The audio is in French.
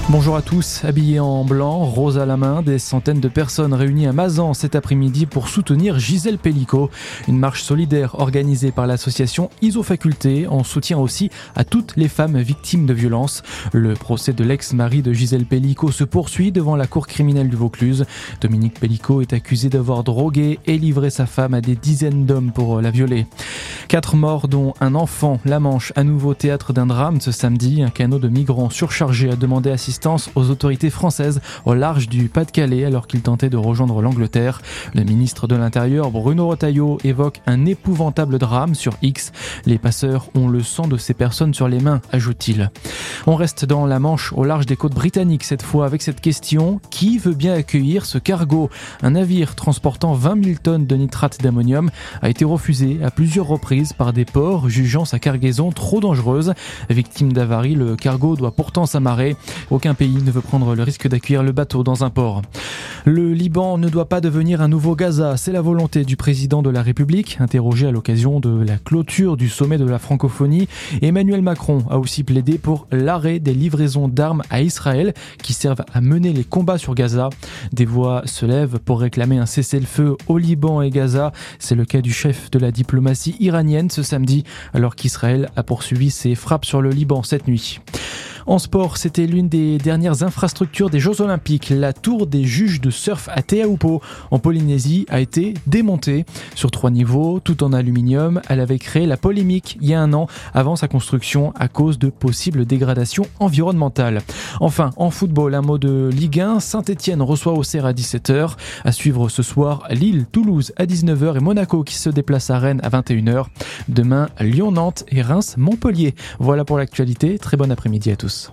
Bonjour à tous, habillés en blanc, rose à la main, des centaines de personnes réunies à Mazan cet après-midi pour soutenir Gisèle Pelicot. Une marche solidaire organisée par l'association Isofaculté en soutien aussi à toutes les femmes victimes de violences. Le procès de l'ex-mari de Gisèle Pelicot se poursuit devant la cour criminelle du Vaucluse. Dominique Pelicot est accusé d'avoir drogué et livré sa femme à des dizaines d'hommes pour la violer. 4 morts dont un enfant. La Manche, à nouveau théâtre d'un drame ce samedi. Un canot de migrants surchargé a demandé assistance aux autorités françaises au large du Pas-de-Calais alors qu'il tentait de rejoindre l'Angleterre. Le ministre de l'Intérieur, Bruno Retailleau, évoque un épouvantable drame sur X. Les passeurs ont le sang de ces personnes sur les mains, ajoute-t-il. On reste dans la Manche, au large des côtes britanniques cette fois, avec cette question: qui veut bien accueillir ce cargo? Un navire transportant 20 000 tonnes de nitrate d'ammonium a été refusé à plusieurs reprises par des ports jugeant sa cargaison trop dangereuse. Victime d'avarie, le cargo doit pourtant s'amarrer. Aucun pays ne veut prendre le risque d'accueillir le bateau dans un port. Le Liban ne doit pas devenir un nouveau Gaza, c'est la volonté du président de la République. Interrogé à l'occasion de la clôture du sommet de la francophonie, Emmanuel Macron a aussi plaidé pour l'arrêt des livraisons d'armes à Israël qui servent à mener les combats sur Gaza. Des voix se lèvent pour réclamer un cessez-le-feu au Liban et Gaza. C'est le cas du chef de la diplomatie iranienne ce samedi, alors qu'Israël a poursuivi ses frappes sur le Liban cette nuit. En sport, c'était l'une des dernières infrastructures des Jeux Olympiques. La tour des juges de surf à Teahupo'o, en Polynésie, a été démontée. Sur 3 niveaux, tout en aluminium, elle avait créé la polémique il y a un an avant sa construction à cause de possibles dégradations environnementales. Enfin, en football, un mot de Ligue 1. Saint-Etienne reçoit Auxerre à 17h. À suivre ce soir, Lille, Toulouse à 19h et Monaco qui se déplace à Rennes à 21h. Demain, Lyon-Nantes et Reims-Montpellier. Voilà pour l'actualité. Très bon après-midi à tous.